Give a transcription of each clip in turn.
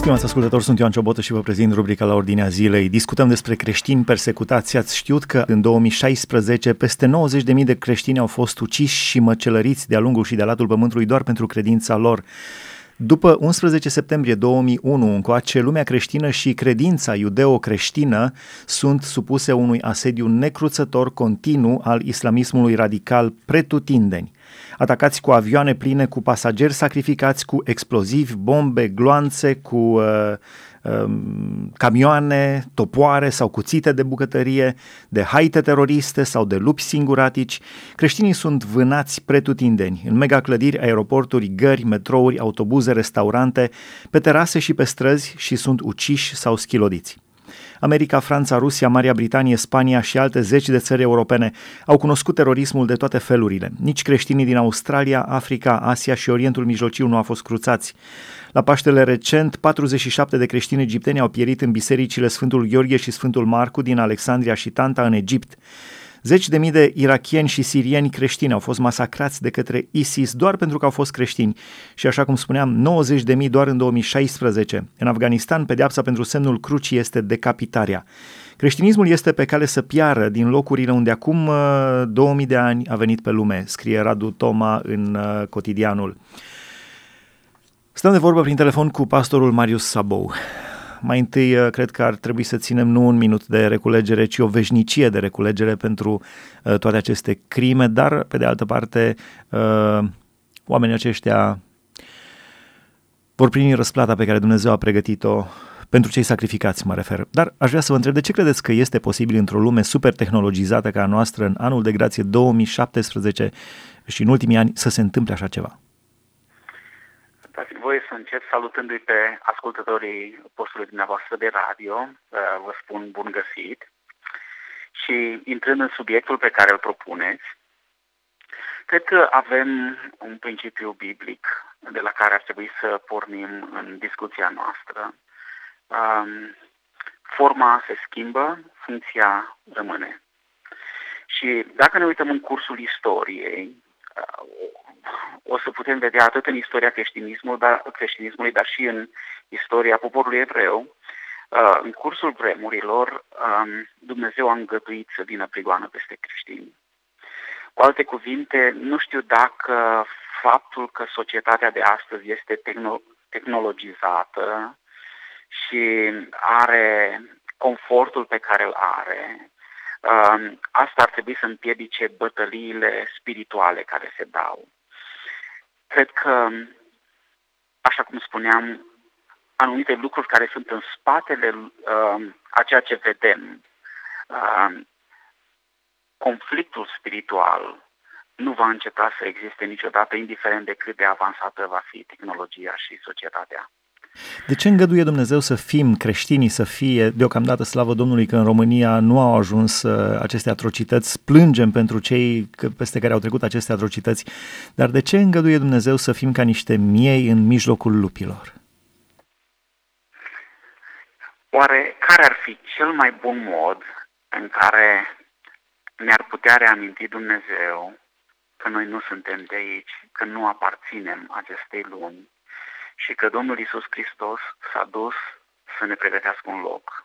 Stimați ascultători, sunt Ioan Ciobotă și vă prezint rubrica La Ordinea Zilei. Discutăm despre creștini persecutați. Ați știut că în 2016 peste 90.000 de creștini au fost uciși și măcelăriți de-a lungul și de-a latul pământului doar pentru credința lor. După 11 septembrie 2001 încoace, lumea creștină și credința iudeo-creștină sunt supuse unui asediu necruțător continuu al islamismului radical pretutindeni. Atacați cu avioane pline cu pasageri sacrificați, cu explozivi, bombe, gloanțe, cu camioane, topoare sau cuțite de bucătărie, de haite teroriste sau de lupi singuratici. Creștinii sunt vânați pretutindeni, în megaclădiri, aeroporturi, gări, metrouri, autobuze, restaurante, pe terase și pe străzi și sunt uciși sau schilodiți. America, Franța, Rusia, Marea Britanie, Spania și alte zeci de țări europene au cunoscut terorismul de toate felurile. Nici creștinii din Australia, Africa, Asia și Orientul Mijlociu nu au fost cruțați. La Paștele recent, 47 de creștini egipteni au pierit în bisericile Sfântul Gheorghe și Sfântul Marcu din Alexandria și Tanta în Egipt. Zeci de mii de irakieni și sirieni creștini au fost masacrați de către ISIS doar pentru că au fost creștini și, așa cum spuneam, 90.000 doar în 2016. În Afganistan, pedeapsa pentru semnul crucii este decapitarea. Creștinismul este pe cale să piară din locurile unde acum 2000 de ani a venit pe lume, scrie Radu Toma în Cotidianul. Stăm de vorbă prin telefon cu pastorul Marius Sabou. Mai întâi, cred că ar trebui să ținem nu un minut de reculegere, ci o veșnicie de reculegere pentru toate aceste crime, dar, pe de altă parte, oamenii aceștia vor primi răsplata pe care Dumnezeu a pregătit-o pentru cei sacrificați, mă refer. Dar aș vrea să vă întreb, de ce credeți că este posibil într-o lume super tehnologizată ca a noastră, în anul de grație 2017 și în ultimii ani, să se întâmple așa ceva? Dați-mi voie să încep salutându-i pe ascultătorii postului dumneavoastră de radio, vă spun bun găsit, și intrând în subiectul pe care îl propuneți, cred că avem un principiu biblic de la care ar trebui să pornim în discuția noastră. Forma se schimbă, funcția rămâne. Și dacă ne uităm în cursul istoriei, o să putem vedea atât în istoria creștinismului, dar și în istoria poporului evreu, în cursul vremurilor, Dumnezeu a îngăduit să vină prigoană peste creștini. Cu alte cuvinte, nu știu dacă faptul că societatea de astăzi este tehnologizată și are confortul pe care îl are, asta ar trebui să împiedice bătăliile spirituale care se dau. Cred că, așa cum spuneam, anumite lucruri care sunt în spatele a ceea ce vedem, conflictul spiritual nu va înceta să existe niciodată, indiferent de cât de avansată va fi tehnologia și societatea. De ce îngăduie Dumnezeu să fim creștinii, să fie deocamdată, slavă Domnului, că în România nu au ajuns aceste atrocități? Plângem pentru cei peste care au trecut aceste atrocități, dar de ce îngăduie Dumnezeu să fim ca niște miei în mijlocul lupilor? Oare care ar fi cel mai bun mod în care ne-ar putea reaminti Dumnezeu că noi nu suntem de aici, că nu aparținem acestei lumi și că Domnul Iisus Hristos s-a dus să ne pregătească un loc?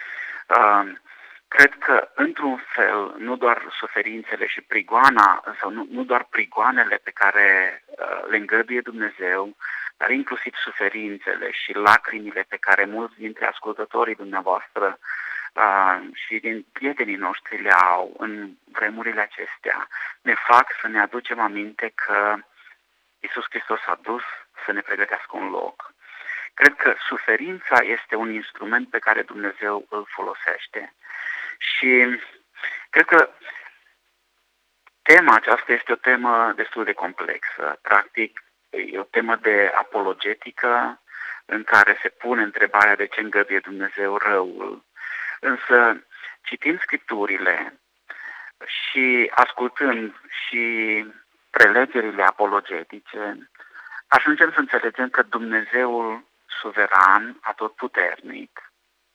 Cred că, într-un fel, nu doar suferințele și prigoana, sau nu doar prigoanele pe care le îngăduie Dumnezeu, dar inclusiv suferințele și lacrimile pe care mulți dintre ascultătorii dumneavoastră și din prietenii noștri le au în vremurile acestea, ne fac să ne aducem aminte că Iisus Hristos a dus să ne pregătească un loc. Cred că suferința este un instrument pe care Dumnezeu îl folosește. Și cred că tema aceasta este o temă destul de complexă. Practic, e o temă de apologetică în care se pune întrebarea de ce îngăduie Dumnezeu răul. Însă, citind Scripturile și ascultând și prelegerile apologetice, ajungem să înțelegem că Dumnezeul suveran, atotputernic,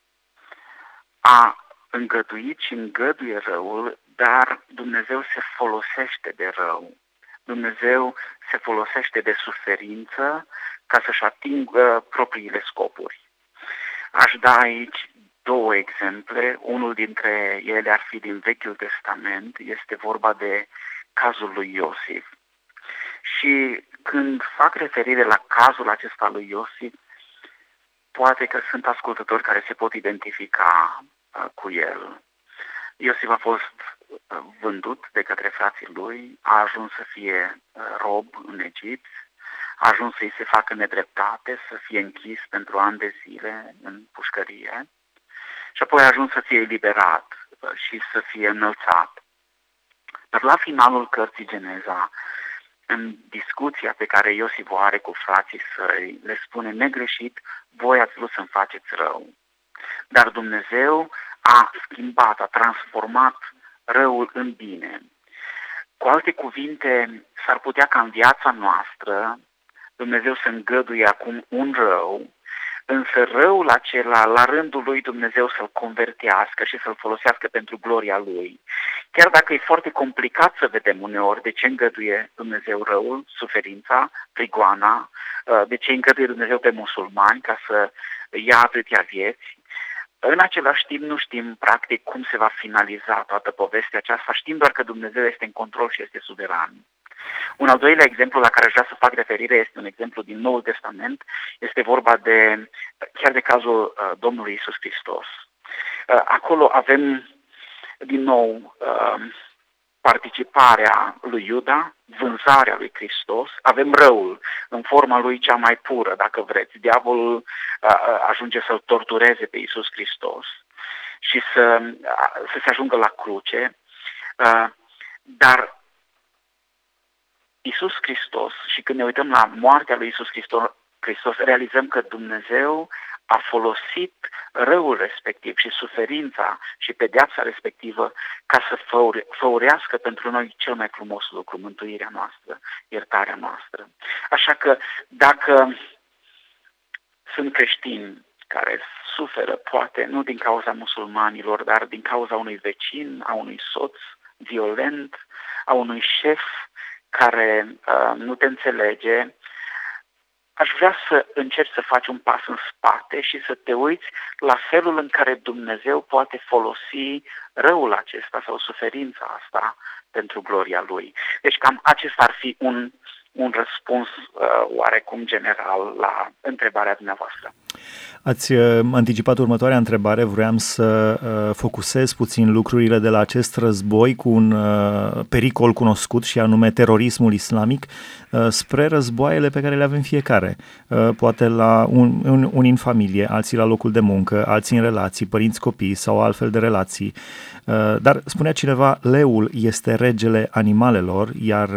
a îngăduit și îngăduie răul, dar Dumnezeu se folosește de rău. Dumnezeu se folosește de suferință ca să-și atingă propriile scopuri. Aș da aici două exemple. Unul dintre ele ar fi din Vechiul Testament. Este vorba de cazul lui Iosif. Și când fac referire la cazul acesta lui Iosif, poate că sunt ascultători care se pot identifica cu el. Iosif a fost vândut de către frații lui, a ajuns să fie rob în Egipt, a ajuns să-i se facă nedreptate, să fie închis pentru ani de zile în pușcărie și apoi a ajuns să fie eliberat și să fie înălțat. Dar la finalul cărții Geneza, în discuția pe care Iosif o are cu frații săi, le spune negreșit: voi ați vrut să-mi faceți rău. Dar Dumnezeu a schimbat, a transformat răul în bine. Cu alte cuvinte, s-ar putea ca în viața noastră Dumnezeu să îngăduie acum un rău, însă răul acela, la rândul lui, Dumnezeu să-l convertească și să-l folosească pentru gloria lui. Chiar dacă e foarte complicat să vedem uneori de ce îngăduie Dumnezeu răul, suferința, prigoana, de ce îngăduie Dumnezeu pe musulmani ca să ia atâtea vieți, în același timp nu știm practic cum se va finaliza toată povestea aceasta, știm doar că Dumnezeu este în control și este suveran. Un al doilea exemplu la care aș vrea să fac referire este un exemplu din Noul Testament, este vorba chiar de cazul Domnului Iisus Hristos. Acolo avem din nou participarea lui Iuda, vânzarea lui Hristos, avem răul în forma lui cea mai pură, dacă vreți. Diavolul ajunge să-l tortureze pe Iisus Hristos și să se ajungă la cruce, dar Iisus Hristos, și când ne uităm la moartea lui Iisus Hristos, realizăm că Dumnezeu a folosit răul respectiv și suferința și pedeapsa respectivă ca să făurească pentru noi cel mai frumos lucru, mântuirea noastră, iertarea noastră. Așa că dacă sunt creștini care suferă, poate nu din cauza musulmanilor, dar din cauza unui vecin, a unui soț violent, a unui șef care nu te înțelege, aș vrea să încerci să faci un pas în spate și să te uiți la felul în care Dumnezeu poate folosi răul acesta sau suferința asta pentru gloria Lui. Deci cam acesta ar fi un răspuns oarecum general la întrebarea dumneavoastră. Ați anticipat următoarea întrebare, vroiam să focusez puțin lucrurile de la acest război cu un pericol cunoscut și anume terorismul islamic spre războaiele pe care le avem fiecare. Poate la unii în familie, alții la locul de muncă, alții în relații, părinți, copii sau altfel de relații. Dar spunea cineva, leul este regele animalelor, iar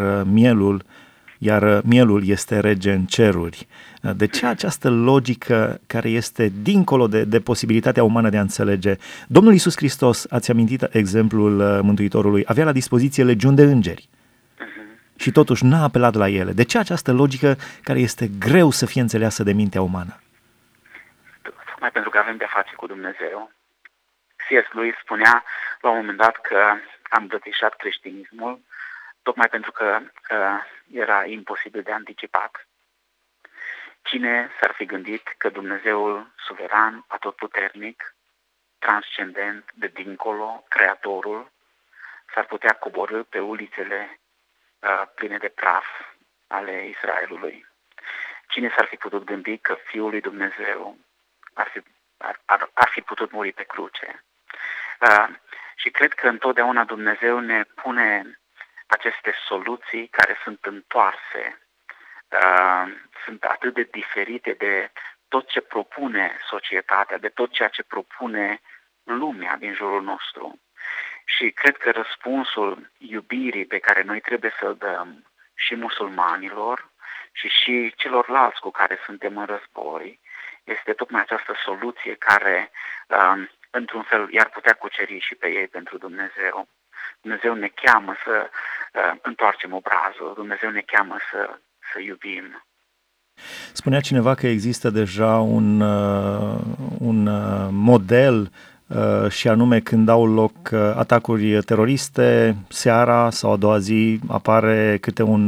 mielul este rege în ceruri. De ce această logică care este dincolo de posibilitatea umană de a înțelege? Domnul Iisus Hristos, ați amintit exemplul Mântuitorului, avea la dispoziție legiuni de îngeri și totuși n-a apelat la ele. De ce această logică care este greu să fie înțeleasă de mintea umană? Tocmai pentru că avem de-a face cu Dumnezeu. C.S. Lewis spunea la un moment dat că am îmbrățișat creștinismul tocmai pentru că era imposibil de anticipat. Cine s-ar fi gândit că Dumnezeul suveran, atotputernic, transcendent, de dincolo, Creatorul, s-ar putea coborî pe ulițele pline de praf ale Israelului? Cine s-ar fi putut gândi că Fiul lui Dumnezeu ar fi putut muri pe cruce? Și cred că întotdeauna Dumnezeu ne pune aceste soluții care sunt întoarse, sunt atât de diferite de tot ce propune societatea, de tot ceea ce propune lumea din jurul nostru. Și cred că răspunsul iubirii pe care noi trebuie să-l dăm și musulmanilor și celorlalți cu care suntem în război este tocmai această soluție care, într-un fel, i-ar putea cuceri și pe ei pentru Dumnezeu. Dumnezeu ne cheamă să întoarcem obrazul, Dumnezeu ne cheamă să iubim. Spunea cineva că există deja un model și anume când au loc atacuri teroriste, seara sau a doua zi apare câte un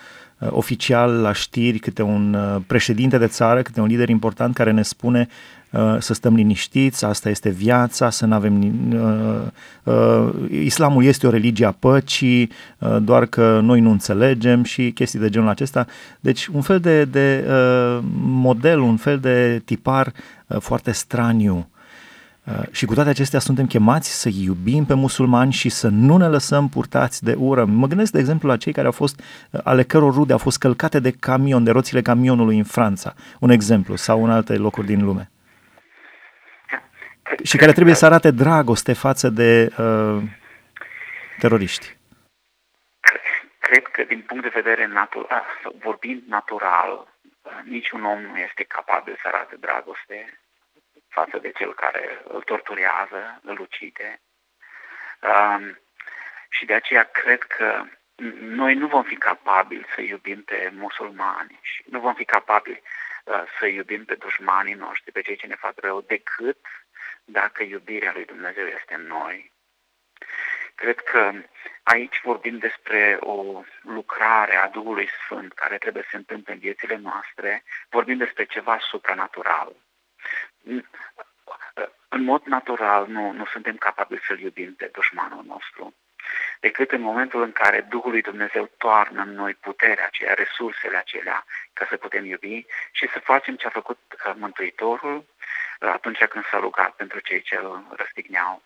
oficial la știri, câte un președinte de țară, câte un lider important care ne spune să stăm liniștiți, asta este viața, să nu avem... Islamul este o religie a păcii, doar că noi nu înțelegem și chestii de genul acesta. Deci un fel de model, un fel de tipar foarte straniu. Și cu toate acestea suntem chemați să iubim pe musulmani și să nu ne lăsăm purtați de ură. Mă gândesc, de exemplu, la cei care au fost, ale căror rude au fost călcate de camion, de roțile camionului în Franța, un exemplu, sau în alte locuri din lume. Și care trebuie să arate dragoste față de teroriști. Cred că din punct de vedere natural, vorbind natural, niciun om nu este capabil să arate dragoste față de cel care îl torturează, îl ucide. Și de aceea cred că noi nu vom fi capabili să iubim pe musulmani și nu vom fi capabili să iubim pe dușmanii noștri, pe cei ce ne fac rău, decât dacă iubirea lui Dumnezeu este în noi. Cred că aici vorbim despre o lucrare a Duhului Sfânt care trebuie să se întâmple în viețile noastre, vorbim despre ceva supranatural. În mod natural nu suntem capabili să-L iubim pe dușmanul nostru, decât în momentul în care Duhul lui Dumnezeu toarnă în noi puterea aceea, resursele acelea, ca să putem iubi și să facem ce a făcut Mântuitorul atunci când s-a rugat pentru cei ce îl răstigneau.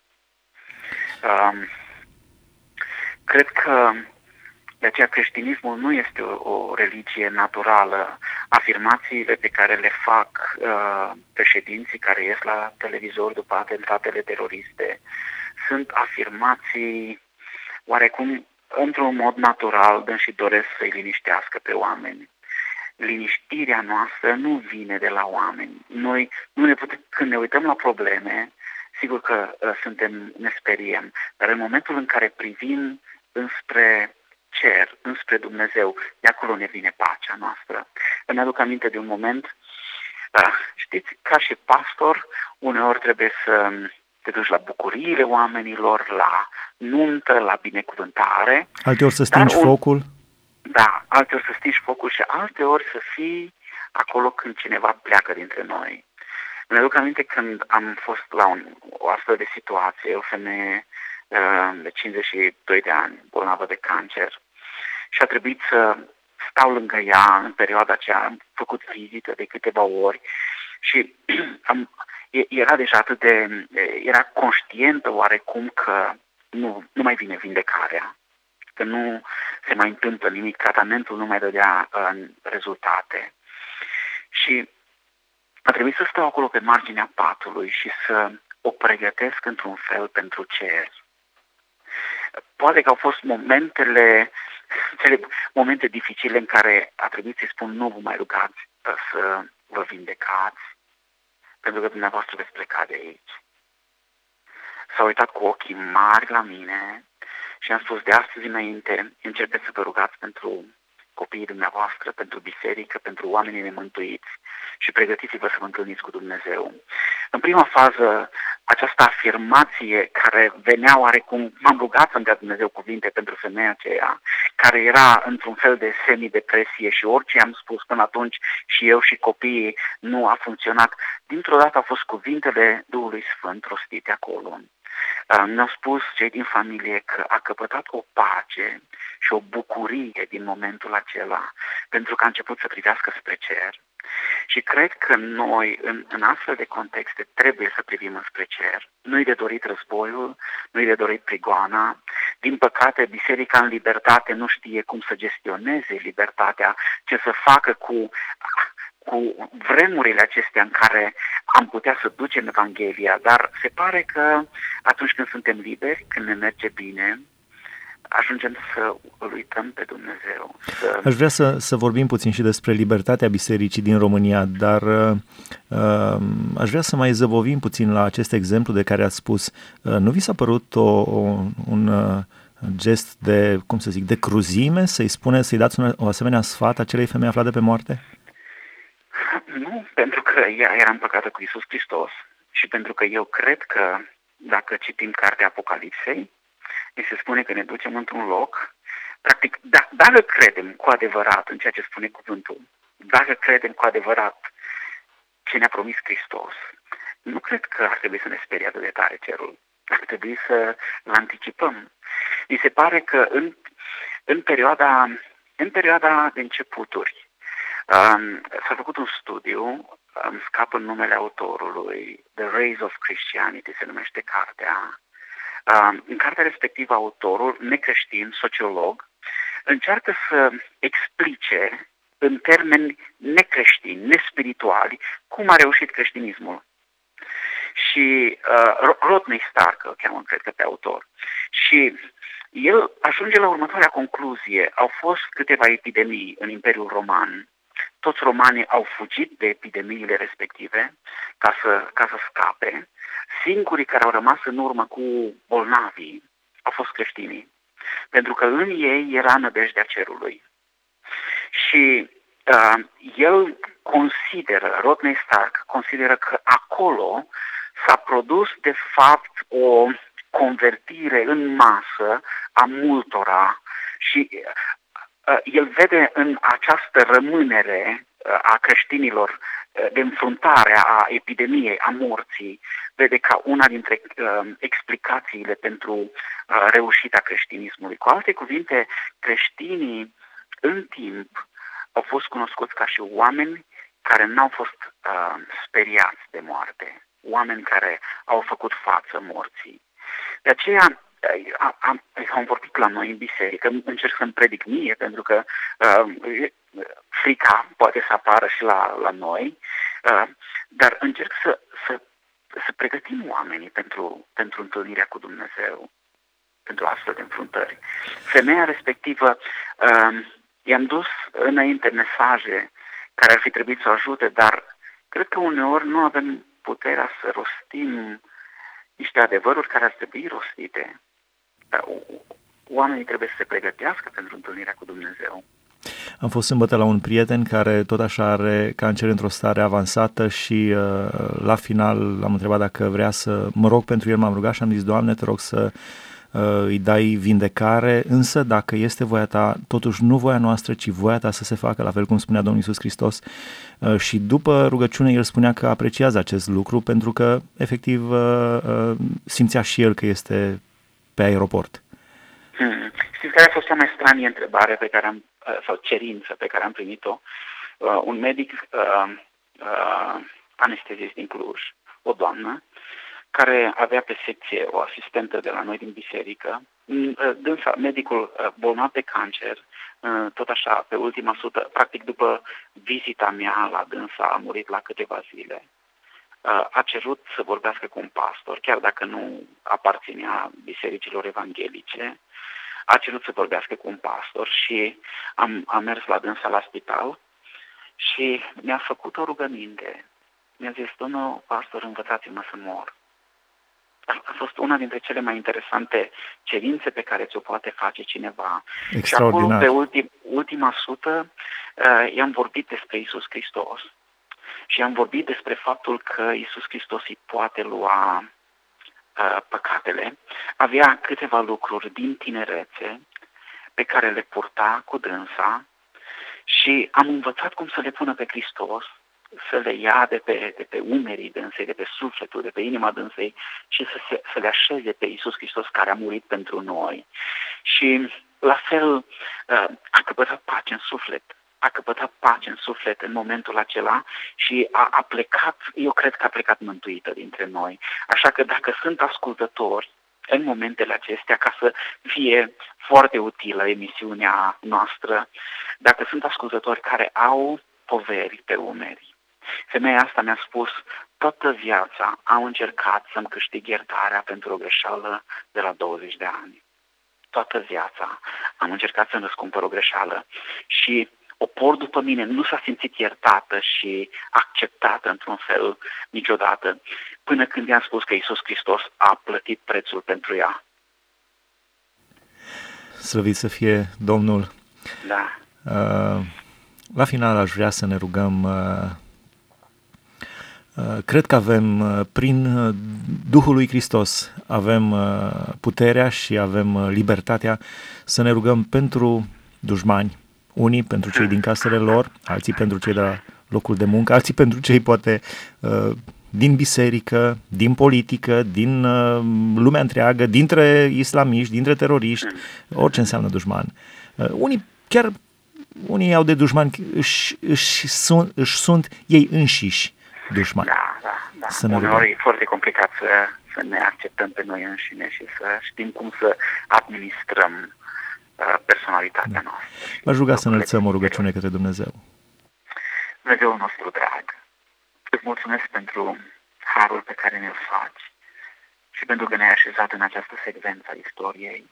Cred că de aceea creștinismul nu este o religie naturală. Afirmațiile pe care le fac președinții care ies la televizor după atentatele teroriste sunt afirmații oarecum într-un mod natural, și doresc să-i liniștească pe oameni. Liniștirea noastră nu vine de la oameni. Noi nu ne putem, când ne uităm la probleme, sigur că ne speriem, dar în momentul în care privim înspre cer, înspre Dumnezeu, de acolo ne vine pacea noastră. Îmi aduc aminte de un moment, știți, ca și pastor, uneori trebuie să te duci la bucuriile oamenilor, la nuntă, la binecuvântare. Alteori să stingi focul. Da, alteori să stingi focul și alteori să fii acolo când cineva pleacă dintre noi. Îmi aduc aminte când am fost la o astfel de situație, o femeie de 52 de ani, bolnavă de cancer, și a trebuit să stau lângă ea în perioada aceea, am făcut vizită de câteva ori și era deja era conștientă oarecum că nu mai vine vindecarea, că nu se mai întâmplă nimic, tratamentul nu mai dădea rezultate. Și a trebuit să stau acolo pe marginea patului și să o pregătesc într-un fel pentru cer. Poate că au fost momente dificile în care a trebuit să-i spun nu vă mai rugați să vă vindecați, pentru că dumneavoastră veți pleca de aici. S-a uitat cu ochii mari la mine și am spus de astăzi înainte, începeți să vă rugați pentru copiii dumneavoastră, pentru biserică, pentru oamenii nemântuiți și pregătiți-vă să vă întâlniți cu Dumnezeu. În prima fază, această afirmație care venea oarecum, m-am rugat să-mi dea Dumnezeu cuvinte pentru femeia aceea, care era într-un fel de semidepresie și orice am spus până atunci și eu și copiii nu a funcționat. Dintr-o dată au fost cuvintele Duhului Sfânt rostite acolo. Ne-au spus cei din familie că a căpătat o pace și o bucurie din momentul acela, pentru că a început să privească spre cer. Și cred că noi, în astfel de contexte, trebuie să privim spre cer. Nu-i de dorit războiul, nu-i de dorit prigoana. Din păcate, Biserica în libertate nu știe cum să gestioneze libertatea, ce să facă cu vremurile acestea în care am putea să ducem Evanghelia, dar se pare că atunci când suntem liberi, când ne merge bine, ajungem să îl uităm pe Dumnezeu. Aș vrea să vorbim puțin și despre libertatea bisericii din România, dar aș vrea să mai zăbovim puțin la acest exemplu de care ați spus. Nu vi s-a părut un gest de, de cruzime, să-i dați o asemenea sfat acelei femei aflate pe moarte? Nu, pentru că ea era împăcată cu Iisus Hristos și pentru că eu cred că dacă citim cartea Apocalipsei, mi se spune că ne ducem într-un loc, practic, dacă credem cu adevărat în ceea ce spune cuvântul, dacă credem cu adevărat ce ne-a promis Hristos, nu cred că ar trebui să ne sperie atât de tare cerul. Ar trebui să-l anticipăm. Mi se pare că în perioada de începuturi s-a făcut un studiu, îmi scapă numele autorului, The Rays of Christianity se numește cartea. În cartea respectivă, autorul, necreștin, sociolog, încearcă să explice în termeni necreștini, nespirituali, cum a reușit creștinismul. Și Rodney Stark îl cheamă, cred că, pe autor. Și el ajunge la următoarea concluzie. Au fost câteva epidemii în Imperiul Roman. Toți romanii au fugit de epidemiile respective ca să scape. Singurii care au rămas în urmă cu bolnavii au fost creștinii, pentru că în ei era nădejdea cerului. Și el consideră, Rodney Stark consideră că acolo s-a produs de fapt o convertire în masă a multora și el vede în această rămânere a creștinilor de înfruntare a epidemiei, a morții, vede ca una dintre explicațiile pentru reușita creștinismului. Cu alte cuvinte, creștinii în timp au fost cunoscuți ca și oameni care n-au fost speriați de moarte, oameni care au făcut față morții. De aceea am vorbit la noi în biserică, încerc să-mi predic mie, pentru că frica poate să apară și la noi, dar încerc să pregătim oamenii pentru întâlnirea cu Dumnezeu, pentru astfel de înfruntări. Femeia respectivă, i-am dus înainte mesaje care ar fi trebuit să o ajute, dar cred că uneori nu avem puterea să rostim niște adevăruri care ar trebui rostite. Oamenii trebuie să se pregătească pentru întâlnirea cu Dumnezeu. Am fost sâmbătă la un prieten care tot așa are cancer într-o stare avansată și la final l-am întrebat dacă vrea să mă rog pentru el, m-am rugat și am zis: Doamne, te rog să îi dai vindecare, însă dacă este voia ta, totuși nu voia noastră, ci voia ta să se facă, la fel cum spunea Domnul Iisus Hristos. Și după rugăciune el spunea că apreciază acest lucru pentru că efectiv simțea și el că este pe aeroport. Știți care a fost cea mai stranie întrebare sau cerință pe care am primit-o? Un medic anestezist din Cluj, o doamnă, care avea pe secție o asistentă de la noi din biserică, dânsa, medicul bolnav de cancer, tot așa, pe ultima sută, practic după vizita mea la dânsa, a murit la câteva zile. A cerut să vorbească cu un pastor, chiar dacă nu aparținea bisericilor evanghelice, a cerut să vorbească cu un pastor și am mers la dânsa la spital și mi-a făcut o rugăminte. Mi-a zis: domnul pastor, învățați-mă să mor. A fost una dintre cele mai interesante cerințe pe care ți-o poate face cineva. Și acolo, pe ultima sută, i-am vorbit despre Iisus Hristos și am vorbit despre faptul că Iisus Hristos îi poate lua păcatele. Avea câteva lucruri din tinerețe pe care le purta cu dânsa și am învățat cum să le pună pe Hristos, să le ia de pe umerii dânsei, de pe sufletul, de pe inima dânsei și să le așeze pe Iisus Hristos care a murit pentru noi. Și la fel a căpătat pace în suflet. A căpătat pace în suflet în momentul acela și a plecat, eu cred că a plecat mântuită dintre noi. Așa că dacă sunt ascultători în momentele acestea, ca să fie foarte utilă emisiunea noastră, dacă sunt ascultători care au poveri pe umeri. Femeia asta mi-a spus: toată viața am încercat să-mi câștig iertarea pentru o greșeală de la 20 de ani. Toată viața am încercat să-mi răscumpăr o greșeală și o por după mine nu s-a simțit iertată și acceptată într-un fel niciodată, până când i-am spus că Iisus Hristos a plătit prețul pentru ea. Slăvit să fie Domnul! Da. La final aș vrea să ne rugăm. Cred că avem, prin Duhul lui Hristos, avem puterea și avem libertatea să ne rugăm pentru dușmani, unii pentru cei din casele lor, alții pentru cei de la locul de muncă, alții pentru cei poate din biserică, din politică, din lumea întreagă, dintre islamiști, dintre teroriști, orice înseamnă dușman. Unii au de dușmani, își sunt ei înșiși dușmani. Da. Uneori e foarte complicat să ne acceptăm pe noi înșine și să știm cum să administrăm personalitatea noastră. V-aș ruga să înălțăm o rugăciune către Dumnezeu. Dumnezeul nostru drag, îți mulțumesc pentru harul pe care ne-l faci și pentru că ne-ai așezat în această secvență a istoriei.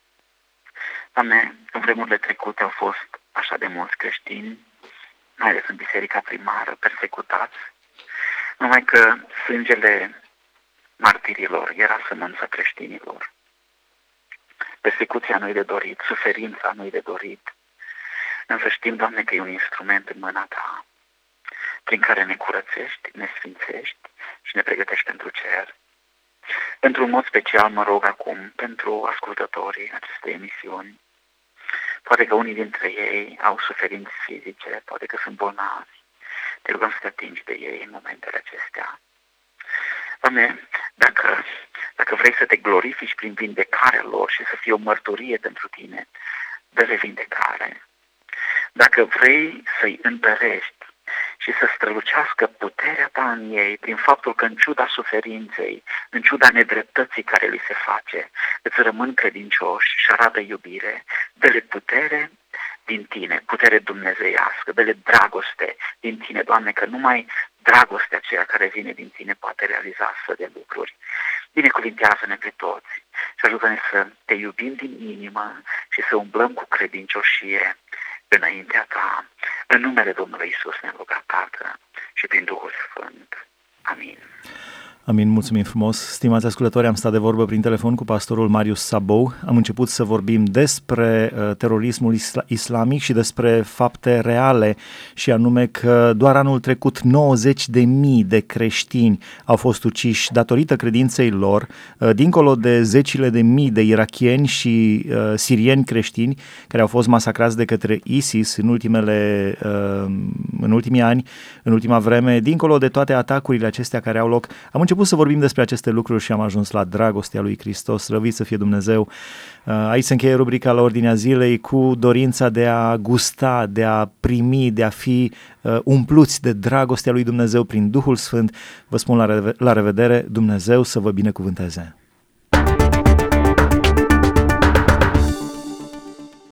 Doamne, în vremurile trecute au fost așa de mulți creștini, mai ales în biserica primară, persecutați, numai că sângele martirilor era sămânța creștinilor. Persecuția nu-i de dorit, suferința nu-i de dorit, însă știm, Doamne, că e un instrument în mâna Ta, prin care ne curățești, ne sfințești și ne pregătești pentru cer. Într-un mod special mă rog acum pentru ascultătorii acestei emisiuni. Poate că unii dintre ei au suferințe fizice, poate că sunt bolnavi. Te rugăm să te atingi de ei în momentele acestea. Doamne, dacă vrei să te glorifici prin vindecarea lor și să fie o mărturie pentru Tine, dă-le vindecare. Dacă vrei să-i întărești și să strălucească puterea Ta în ei, prin faptul că în ciuda suferinței, în ciuda nedreptății care li se face, îți rămân credincioși și arată iubire, dă-le putere din Tine, putere dumnezeiască, dă-le dragoste din Tine, Doamne, că numai dragostea aceea care vine din Tine poate realiza astfel de lucruri. Binecuvintează-ne pe toți și ajută-ne să Te iubim din inimă și să umblăm cu credincioșie înaintea Ta. În numele Domnului Iisus ne-am rugat, Tată, și prin Duhul Sfânt. Amin. Amin, mulțumim frumos. Stimați ascultători, am stat de vorbă prin telefon cu pastorul Marius Sabou. Am început să vorbim despre terorismul islamic și despre fapte reale, și anume că doar anul trecut 90.000 de creștini au fost uciși datorită credinței lor, dincolo de zecile de mii de irakieni și sirieni creștini care au fost masacrați de către ISIS în ultimii ani, în ultima vreme, dincolo de toate atacurile acestea care au loc. Am început să vorbim despre aceste lucruri și am ajuns la dragostea lui Hristos, slăvit să fie Dumnezeu. Aici se încheie rubrica La Ordinea Zilei cu dorința de a gusta, de a primi, de a fi umpluți de dragostea lui Dumnezeu prin Duhul Sfânt. Vă spun la revedere, Dumnezeu să vă binecuvânteze!